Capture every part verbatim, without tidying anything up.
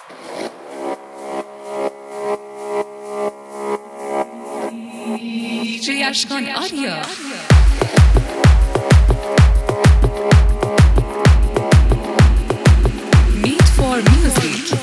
دی جی اشکان آریا. Need for music.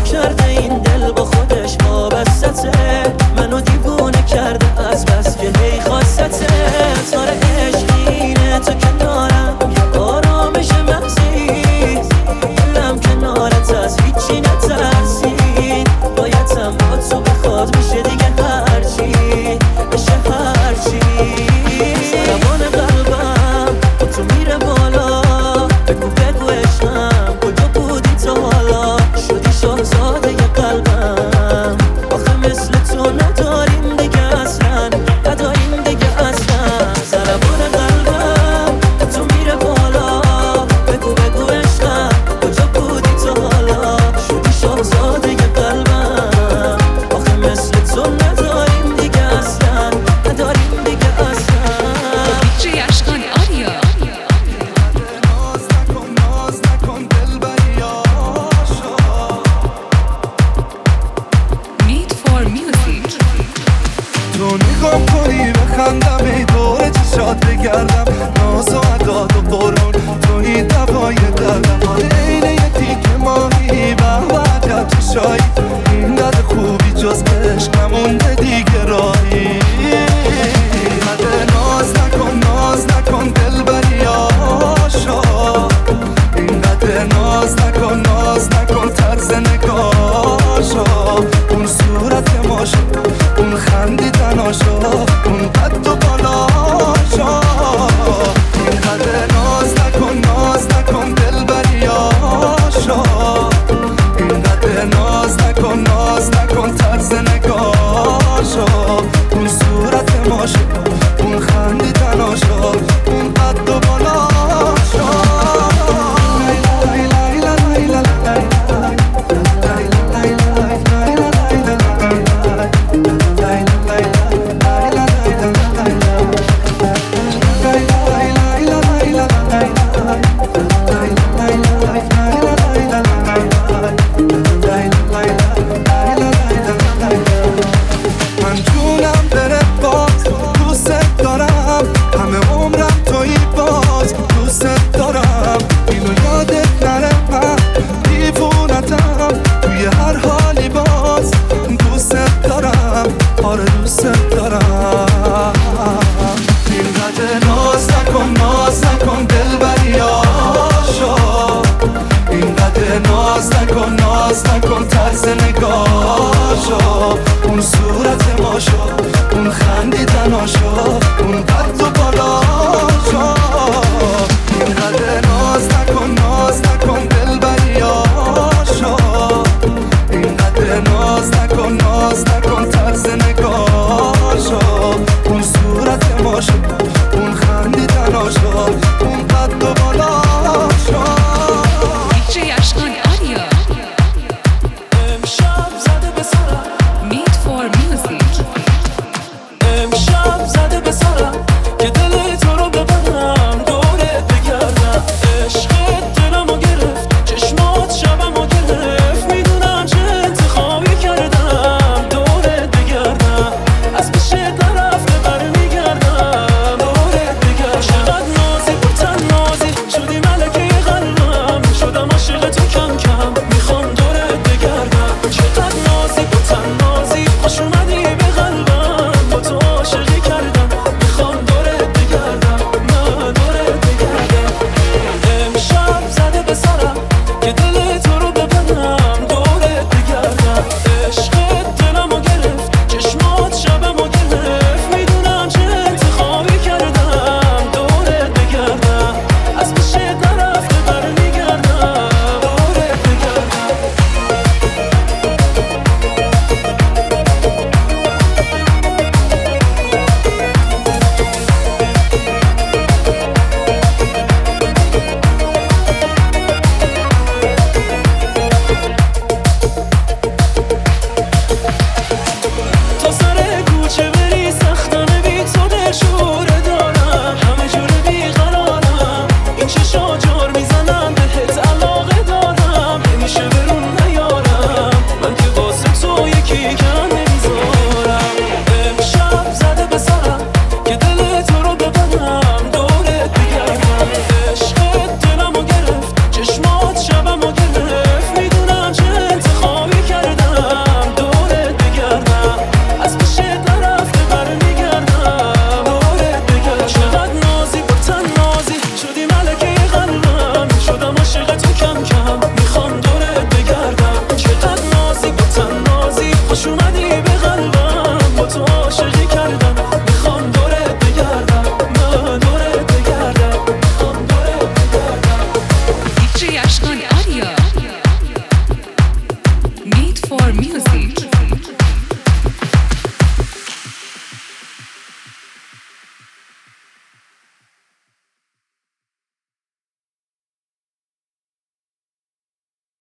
کرده این دل با خودش وابستته، منو دیوونه کرده از بس که هی خواستته. تار عشقینه تو کنارم یه آرامش محضی، دلم کنارت از هیچی نترسید، بایدم با تو بخواد میشه دیگه هرچی بشه هرچی. ضربان قلبم با تو میره بالا، بگو بگو عشقم کجا بودی تا حالا، شدی شاهزاده قلبم، آخه مثل تو نداریم دیگه اصلا، نداریم دیگه اصلا. ضربان قلبم با تو میره بالا، بگو بگو عشقم کجا بودی تا حالا، شدی شاهزاده قلبم، آخه مثل تو نداریم دیگه اصلا، نداریم دیگه اصلا. دیجی اشکان آریا. ناز نکن ناز نکن دلبری آشا، Meet for Music. تو نگام کنی بخندم ای دور چشات بگردم، ناز و عداد و قرون توی دوای دردم، آره اینه یه تیک ماهی به و عجب چشایی، اینقدر خوبی جز عشق نمونده دیگه راهی. اینقدر ناز نکن ناز نکن دلبری آشا، اینقدر ناز نکن ناز نکن طرز نگاشا، اون صورت ماشا، اون خندیدناشا، اون قد و بالاشا. اینقدر ناز نکن ناز نکن دلبری آشا، اینقدر ناز نکن ناز نکن طرز نگاشا، اون صورت ماشا، اون خندیدناشا، اون قد و بالاشا. من جونم بره باز دوست دارم، همه عمرم توی باز دوست دارم، اینو یادت نره من دیوونتم، توی هر حالی باز دوست دارم، آره دوست دارم. اینقدر ناز نکن ناز نکن دلبری آشا، اینقدر ناز نکن ناز نکن طرز نگاشا، اون صورت ماشا، اون خندیدناشا، اون قد و بالاشا. اینقدر ناز نکن ناز نکن دلبری آشا، اینقدر ناز نکن ناز نکن طرز نگاشا، اون صورت ماشا، اون خندیدناشا، اون قد و بالاشا. دیجی اشکان آریا. امشب